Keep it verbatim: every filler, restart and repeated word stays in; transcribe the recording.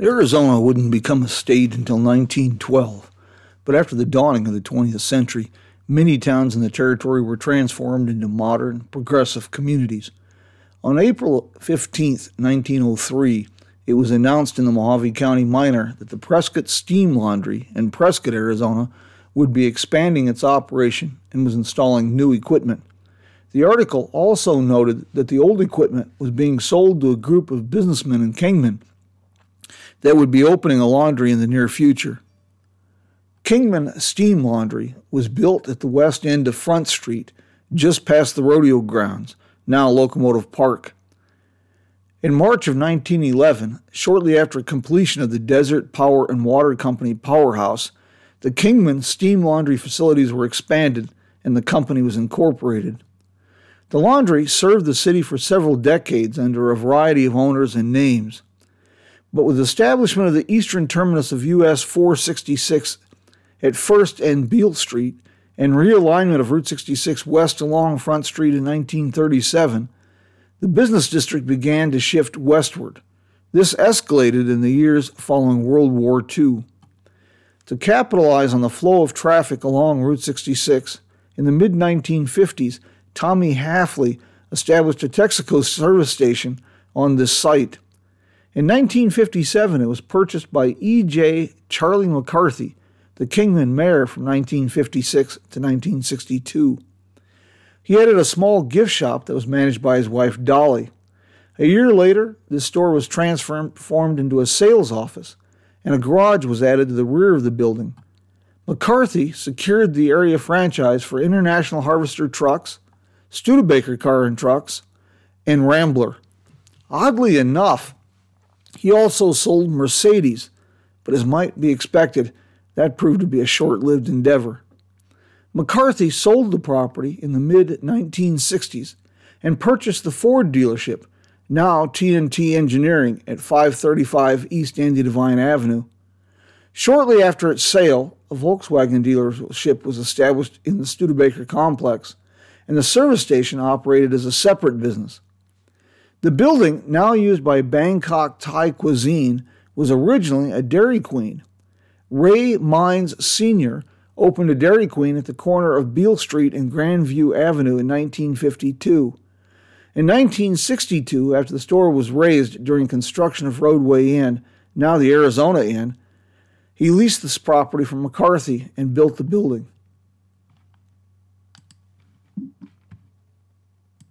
Arizona wouldn't become a state until nineteen twelve, but after the dawning of the twentieth century, many towns in the territory were transformed into modern, progressive communities. On April fifteenth, nineteen oh three, it was announced in the Mojave County Miner that the Prescott Steam Laundry in Prescott, Arizona, would be expanding its operation and was installing new equipment. The article also noted that the old equipment was being sold to a group of businessmen in Kingman that would be opening a laundry in the near future. Kingman Steam Laundry was built at the west end of Front Street, just past the rodeo grounds, now Locomotive Park. In March of nineteen eleven, shortly after completion of the Desert Power and Water Company powerhouse, the Kingman Steam Laundry facilities were expanded and the company was incorporated. The laundry served the city for several decades under a variety of owners and names. But with the establishment of the eastern terminus of U S four sixty-six at First and Beale Street and realignment of Route sixty-six west along Front Street in nineteen thirty-seven, the business district began to shift westward. This escalated in the years following World War Two. To capitalize on the flow of traffic along Route sixty-six, in the mid nineteen fifties, Tommy Hafley established a Texaco service station on this site. In nineteen fifty-seven, it was purchased by E J Charlie McCarthy, the Kingman mayor from nineteen fifty-six to nineteen sixty-two. He added a small gift shop that was managed by his wife Dolly. A year later, this store was transformed into a sales office, and a garage was added to the rear of the building. McCarthy secured the area franchise for International Harvester trucks, Studebaker car and trucks, and Rambler. Oddly enough, he also sold Mercedes, but as might be expected, that proved to be a short-lived endeavor. McCarthy sold the property in the mid nineteen sixties and purchased the Ford dealership, now T N T Engineering, at five thirty-five East Andy Devine Avenue. Shortly after its sale, a Volkswagen dealership was established in the Studebaker complex, and the service station operated as a separate business. The building, now used by Bangkok Thai Cuisine, was originally a Dairy Queen. Ray Mines Senior opened a Dairy Queen at the corner of Beale Street and Grandview Avenue in nineteen fifty-two. In nineteen sixty-two, after the store was razed during construction of Roadway Inn, now the Arizona Inn, he leased this property from McCarthy and built the building.